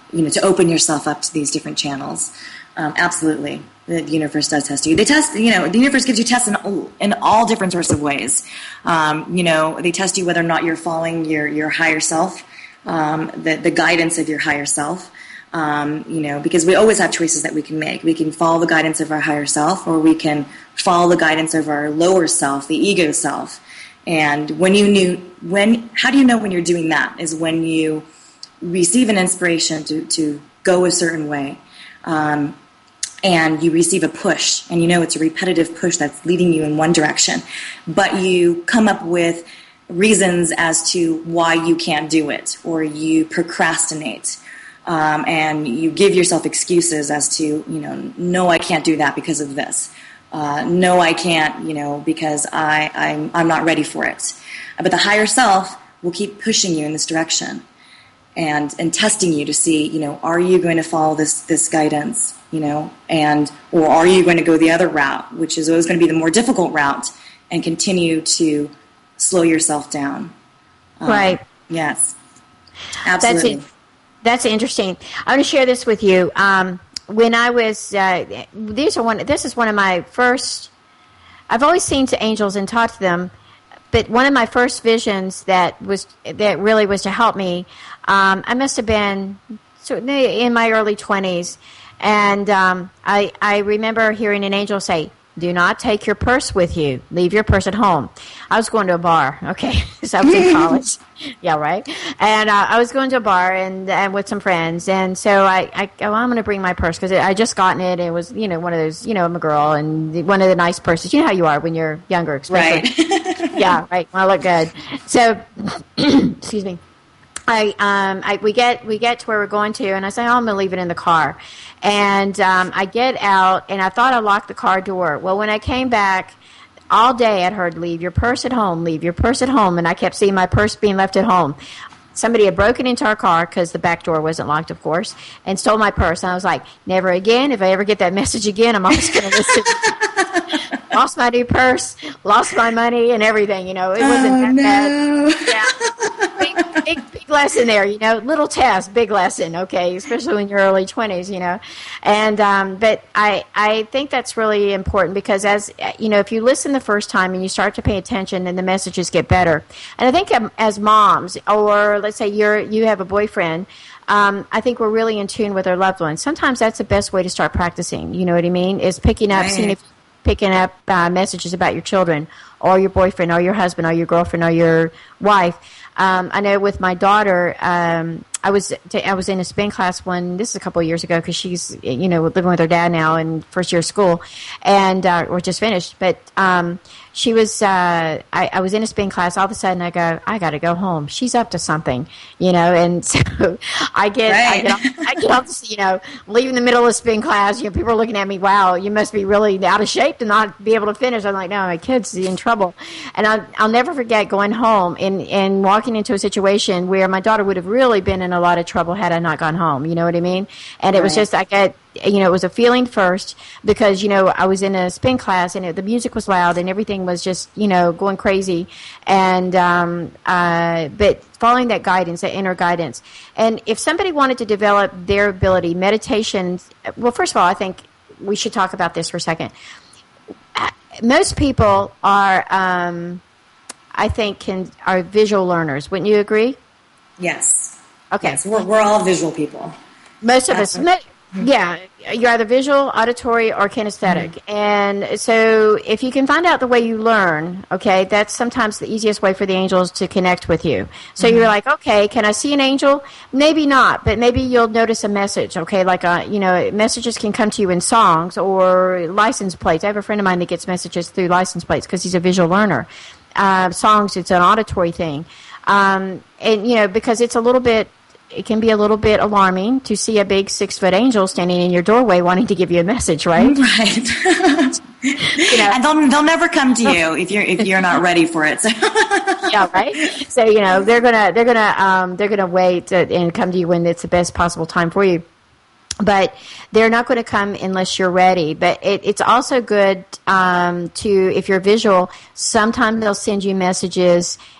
you know, to open yourself up to these different channels. Um, absolutely. The universe does test you. They test, you know, the universe gives you tests in, in all different sorts of ways. Um, you know, they test you whether or not you're following your, your higher self, um, the, the guidance of your higher self. Um, you know, because we always have choices that we can make. We can follow the guidance of our higher self, or we can follow the guidance of our lower self, the ego self. And when you knew, when, how do you know when you're doing that? Is when you receive an inspiration to, to go a certain way. Um, and you receive a push, and you know it's a repetitive push that's leading you in one direction, but you come up with reasons as to why you can't do it, or you procrastinate, um, and you give yourself excuses as to, you know, no, I can't do that because of this. Uh, no, I can't, you know, because I, I'm, I'm not ready for it. But the higher self will keep pushing you in this direction. And, and testing you to see, you know, are you going to follow this, this guidance, you know, and, or are you going to go the other route, which is always going to be the more difficult route, and continue to slow yourself down. Um, right. Yes. Absolutely. That's, that's interesting. I want to share this with you. Um, when I was, uh, these are one, this is one of my first, I've always seen to angels and taught to them, but one of my first visions that was that really was to help me, um, I must have been in my early twenties, and um, I, I remember hearing an angel say, "Do not take your purse with you. Leave your purse at home." I was going to a bar, okay, so I was in college. Yeah, right. And uh, I was going to a bar and, and with some friends, and so I, I oh, I'm going to bring my purse because I just gotten it. It was, you know, one of those, you know, I'm a girl, and one of the nice purses. You know how you are when you're younger, especially. Right. Yeah, right. I look good. So, excuse me. I, um, I, we get, we get to where we're going to, and I say, oh, I'm going to leave it in the car. And, um, I get out, and I thought I locked the car door. Well, when I came back, all day I'd heard, leave your purse at home, leave your purse at home, and I kept seeing my purse being left at home. Somebody had broken into our car, because the back door wasn't locked, of course, and stole my purse. And I was like, never again. If I ever get that message again, I'm always going to listen. Lost my new purse, lost my money, and everything. You know, it wasn't oh, that no. bad. Yeah. Big, big, big lesson there, you know, little test, big lesson, okay, especially when you're early twenties, you know. And, um, but I, I think that's really important, because as, you know, if you listen the first time and you start to pay attention, then the messages get better. And I think um, as moms, or let's say you're, you have a boyfriend, um, I think we're really in tune with our loved ones. Sometimes that's the best way to start practicing, you know what I mean, is picking up, right. seeing if picking up uh, messages about your children, or your boyfriend, or your husband, or your girlfriend, or your wife. Um, I know with my daughter, um, I was t- I was in a spin class one. This is a couple of years ago, because she's, you know, living with her dad now in first year of school, and uh, or just finished. But um, she was uh, I, I was in a spin class. All of a sudden, I go, I got to go home. She's up to something, you know. And so I get right. I get off, I get off, you know, leaving the middle of spin class. You know, people are looking at me. Wow, you must be really out of shape to not be able to finish. I'm like, no, my kid's in trouble. And I'll, I'll never forget going home and, and walking into a situation where my daughter would have really been in a lot of trouble had I not gone home. You know what I mean? And it was Right. just, I got, you know, it was a feeling first, because, you know, I was in a spin class, and it, the music was loud, and everything was just, you know, going crazy. And, um, uh, but following that guidance, that inner guidance. And if somebody wanted to develop their ability, meditation, well, first of all, I think we should talk about this for a second. Most people are, um, I think, can are visual learners. Wouldn't you agree? Yes. Okay. Yes, we're, we're all visual people. Most of us, Absolutely. yeah, you're either visual, auditory, or kinesthetic. Mm-hmm. And so if you can find out the way you learn, okay, that's sometimes the easiest way for the angels to connect with you. So mm-hmm. you're like, okay, can I see an angel? Maybe not, but maybe you'll notice a message, okay, like, a, you know, messages can come to you in songs or license plates. I have a friend of mine that gets messages through license plates because he's a visual learner. Uh, songs, it's an auditory thing. Um, and, you know, because it's a little bit, it can be a little bit alarming to see a big six-foot angel standing in your doorway wanting to give you a message, right? Right. You know, and they'll they'll never come to you if you're if you're not ready for it. So. Yeah, right. So you know they're gonna they're gonna um, they're gonna wait and come to you when it's the best possible time for you. But they're not going to come unless you're ready. But it, it's also good um, to, if you're visual, sometimes they'll send you messages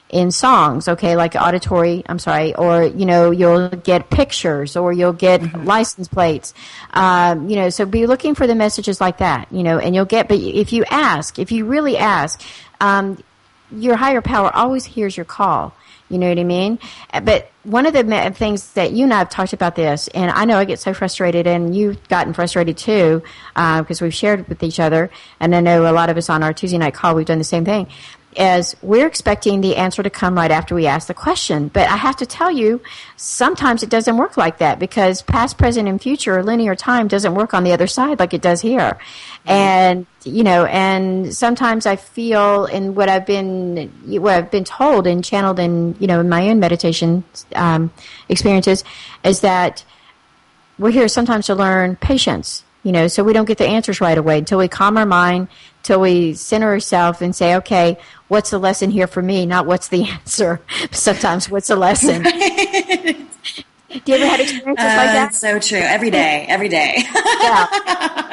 in songs, okay, like auditory, I'm sorry, or, you know, you'll get pictures or you'll get mm-hmm. license plates. Um, you know, so be looking for the messages like that, you know, and you'll get, but if you ask, if you really ask, um, your higher power always hears your call. You know what I mean? But one of the things that you and I have talked about this, and I know I get so frustrated, and you've gotten frustrated too, because uh, we've shared with each other, and I know a lot of us on our Tuesday night call, we've done the same thing, is we're expecting the answer to come right after we ask the question. But I have to tell you, sometimes it doesn't work like that, because past, present, and future, or linear time, doesn't work on the other side like it does here. Mm-hmm. And, you know, and sometimes I feel in what I've been, what I've been told and channeled in, you know, in my own meditation um, experiences, is that we're here sometimes to learn patience. You know, so we don't get the answers right away until we calm our mind, till we center ourselves and say, okay, what's the lesson here for me? Not what's the answer. Sometimes what's the lesson? Right. Do you ever had experiences uh, like that? So true. Every day. Every day. Yeah.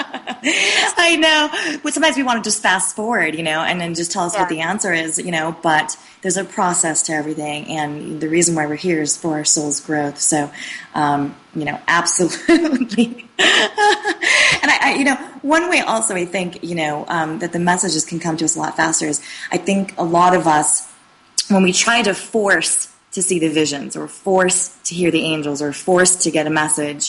I know. Well, sometimes we want to just fast forward, you know, and then just tell us yeah. what the answer is, you know, but there's a process to everything. And the reason why we're here is for our soul's growth. So, um, you know, absolutely. And I, I, you know, one way also I think, you know, um, that the messages can come to us a lot faster is I think a lot of us, when we try to force to see the visions or force to hear the angels or force to get a message,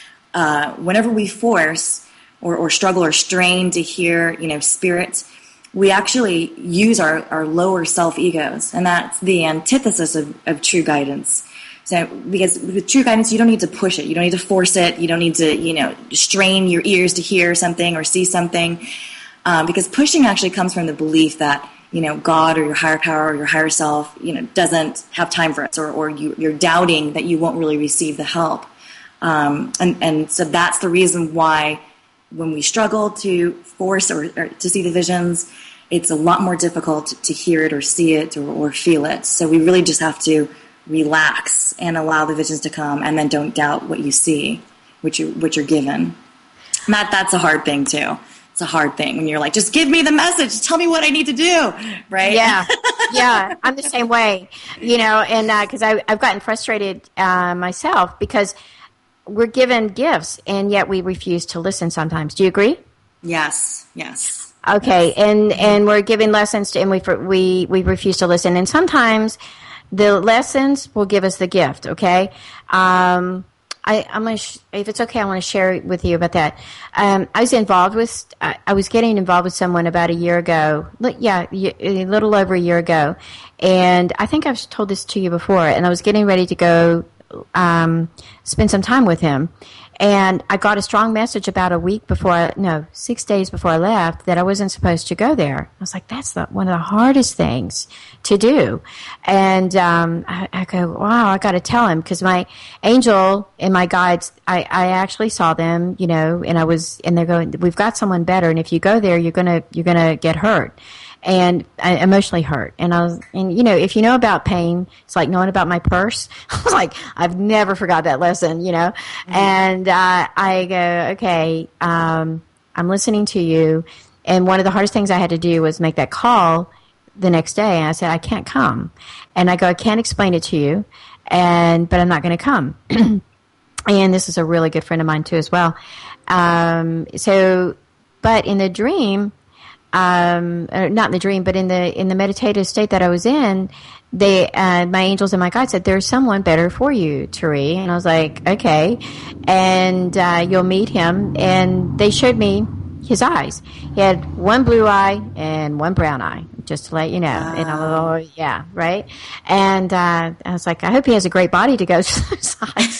uh, whenever we force or, or struggle or strain to hear, you know, spirit, we actually use our, our lower self-egos, and that's the antithesis of, of true guidance. So, because with true guidance, you don't need to push it. You don't need to force it. You don't need to, you know, strain your ears to hear something or see something. Um, because pushing actually comes from the belief that, you know, God or your higher power or your higher self, you know, doesn't have time for us, or, or you, you're doubting that you won't really receive the help. Um, and, and so that's the reason why when we struggle to force or, or to see the visions, it's a lot more difficult to hear it or see it or, or feel it. So we really just have to relax and allow the visions to come, and then don't doubt what you see, what you what you're given. And that that's a hard thing too. It's a hard thing when you're like, just give me the message, tell me what I need to do, right? Yeah, yeah, I'm the same way, you know, and because uh, I've gotten frustrated uh, myself because we're given gifts and yet we refuse to listen sometimes. Do you agree? Yes, yes. Okay, yes. and and we're giving lessons to, and we we we refuse to listen, and sometimes the lessons will give us the gift. Okay. Um, I, I'm gonna sh- if it's okay, I want to share with you about that. Um, I was involved with, I, I was getting involved with someone about a year ago. Yeah, a little over a year ago, and I think I've told this to you before. And I was getting ready to go um, spend some time with him, and I got a strong message about a week before, I, no, six days before I left, that I wasn't supposed to go there. I was like, that's the, one of the hardest things to do. And um, I, I go, wow, I got to tell him, because my angel and my guides, I, I actually saw them, you know, and I was, and they're going, we've got someone better, and if you go there, you're gonna, you're gonna get hurt. And I emotionally hurt. And I was, and you know, if you know about pain, it's like knowing about my purse. I was like, I've never forgot that lesson, you know. Mm-hmm. And uh, I go, okay, um, I'm listening to you. And one of the hardest things I had to do was make that call the next day. And I said, I can't come. And I go, I can't explain it to you, and but I'm not going to come. And this is a really good friend of mine too, as well. Um, so, but in the dream. Um, not in the dream, but in the in the meditative state that I was in, they, uh, my angels and my guides said, "There's someone better for you, Therese." And I was like, "Okay," and uh, you'll meet him. And they showed me his eyes. He had one blue eye and one brown eye, just to let you know. Uh. And I was, oh, yeah, right. And uh, I was like, I hope he has a great body to go to those eyes,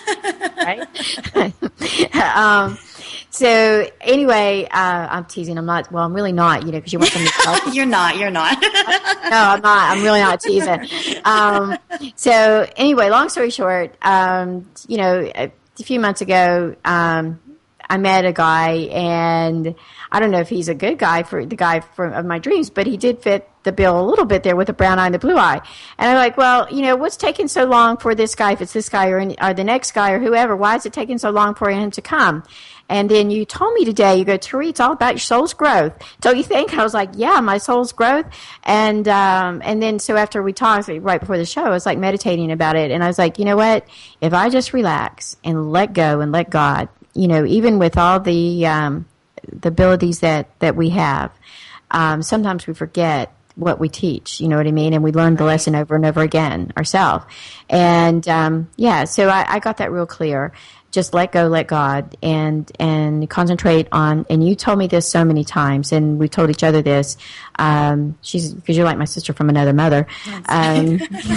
right? um, So anyway, uh, I'm teasing. I'm not. Well, I'm really not. You know, because you want something to help. You're not. You're not. No, I'm not. I'm really not teasing. Um, so anyway, long story short, um, you know, a, a few months ago, um, I met a guy, and I don't know if he's a good guy for the guy from of my dreams, but he did fit the bill a little bit there with the brown eye and the blue eye. And I'm like, well, you know, what's taking so long for this guy, if it's this guy or, or the next guy or whoever, why is it taking so long for him to come? And then you told me today, you go, Therese, it's all about your soul's growth. Don't you think? I was like, yeah, my soul's growth. And um, and then so after we talked, right before the show, I was like meditating about it. And I was like, you know what? If I just relax and let go and let God, you know, even with all the um, the abilities that, that we have, um, sometimes we forget what we teach, you know what I mean? And we learn the lesson over and over again ourselves. And um, yeah, so I, I got that real clear. Just let go, let God, and and concentrate on. And you told me this so many times, and we told each other this. Um, she's because you're like my sister from another mother. Um,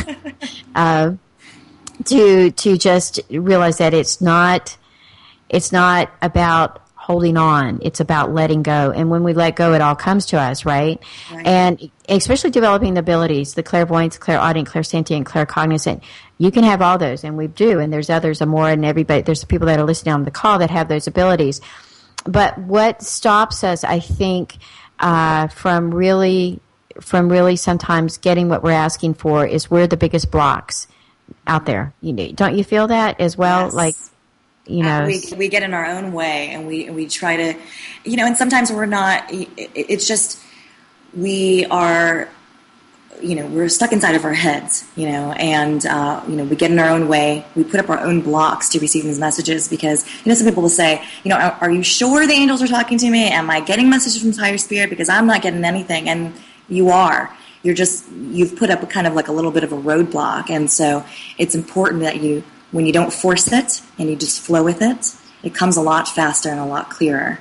uh, to to just realize that it's not it's not about holding on. It's about letting go. And when we let go, it all comes to us, right? right. And especially developing the abilities, the clairvoyance, clairaudient, clairsentient, claircognizant. You can have all those, and we do. And there's others, more, and everybody. There's people that are listening on the call that have those abilities. But what stops us, I think, uh, from really, from really sometimes getting what we're asking for is we're the biggest blocks out there. You know, don't you feel that as well? Yes. Like, you know, we we get in our own way, and we we try to, you know, and sometimes we're not. It's just we are, you know, we're stuck inside of our heads, you know, and uh, you know, we get in our own way. We put up our own blocks to receive these messages because, you know, some people will say, you know, are, are you sure the angels are talking to me? Am I getting messages from higher spirit? Because I'm not getting anything, and you are. You're just you've put up a kind of like a little bit of a roadblock, and so it's important that you. When you don't force it and you just flow with it, it comes a lot faster and a lot clearer.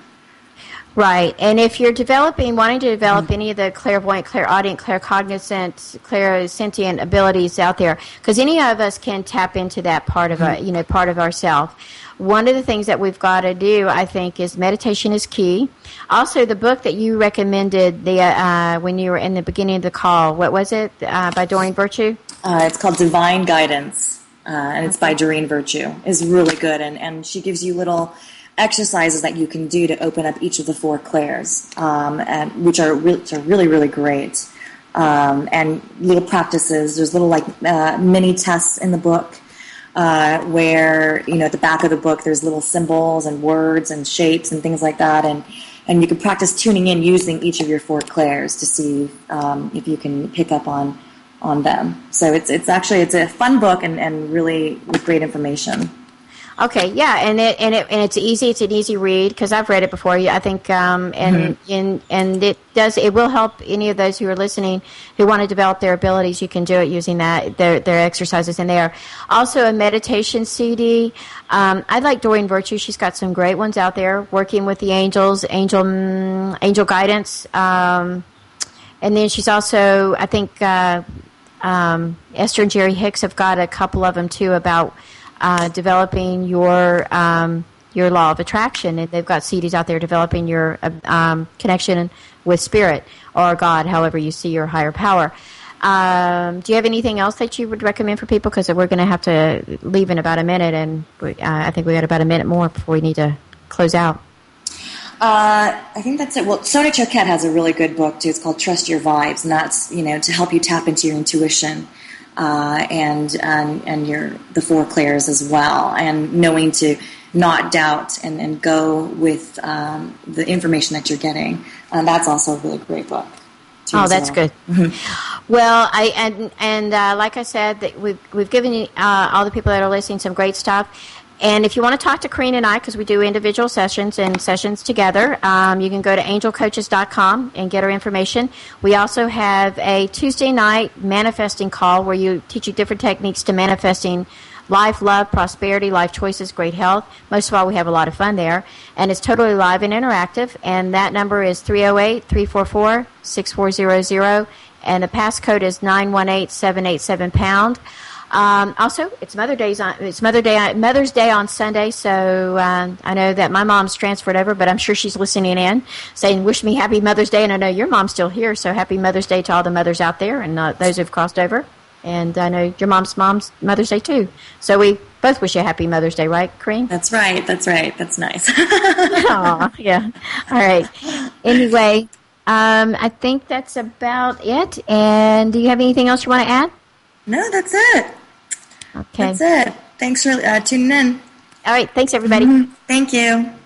Right. And if you're developing, wanting to develop mm-hmm. any of the clairvoyant, clairaudient, claircognizant, clairsentient abilities out there, because any of us can tap into that part of mm-hmm. a, you know, part of ourself. One of the things that we've got to do, I think, is meditation is key. Also, the book that you recommended the uh, when you were in the beginning of the call, what was it, uh, by Doreen Virtue? Uh, it's called Divine Guidance. Uh, and it's by Doreen Virtue, is really good. And, and she gives you little exercises that you can do to open up each of the four clairs, um, and, which are, re- which are really, really great. Um, and little practices. There's little like uh, mini tests in the book uh, where, you know, at the back of the book there's little symbols and words and shapes and things like that. And, and you can practice tuning in using each of your four clairs to see um, if you can pick up on on them. So it's it's actually it's a fun book and, and really with great information. Okay, yeah, and it and it and it's easy. It's an easy read because I've read it before. I think, um, and mm-hmm. and and it does. It will help any of those who are listening who want to develop their abilities. You can do it using that their their exercises in there. Also, a meditation C D. Um, I like Doreen Virtue. She's got some great ones out there. Working with the angels, angel mm, angel guidance, um, and then she's also I think. Uh, Um, Esther and Jerry Hicks have got a couple of them too about uh, developing your um, your law of attraction, and they've got C Ds out there developing your uh, um, connection with spirit or God, however you see your higher power. Um, do you have anything else that you would recommend for people? Because we're going to have to leave in about a minute, and we, uh, I think we got about a minute more before we need to close out. Uh, I think that's it. Well, Sona Choquette has a really good book too. It's called Trust Your Vibes, and that's, you know, to help you tap into your intuition uh, and and and your the four clairs as well, and knowing to not doubt and, and go with um, the information that you're getting. And that's also a really great book. Oh, that's well. Good. Well, I and and uh, like I said, that we've we've given uh, all the people that are listening some great stuff. And if you want to talk to Corrine and I, because we do individual sessions and sessions together, um, you can go to angel coaches dot com and get our information. We also have a Tuesday night manifesting call where you teach you different techniques to manifesting life, love, prosperity, life choices, great health. Most of all, we have a lot of fun there. And it's totally live and interactive. And that number is three oh eight, three four four, six four zero zero. And the passcode is nine one eight, seven eight seven, pound. Um, also, it's Mother Day's on, it's Mother Day, Mother's Day on Sunday, so um, I know that my mom's transferred over, but I'm sure she's listening in, saying, wish me happy Mother's Day, and I know your mom's still here, so happy Mother's Day to all the mothers out there and uh, those who've crossed over, and I know your mom's mom's Mother's Day too. So we both wish you a happy Mother's Day, right, Corrine? That's right, that's right, that's nice. Aw, yeah. All right. Anyway, Um, I think that's about it. And do you have anything else you want to add? No, that's it. Okay. That's it. Thanks for uh, tuning in. All right. Thanks, everybody. Mm-hmm. Thank you.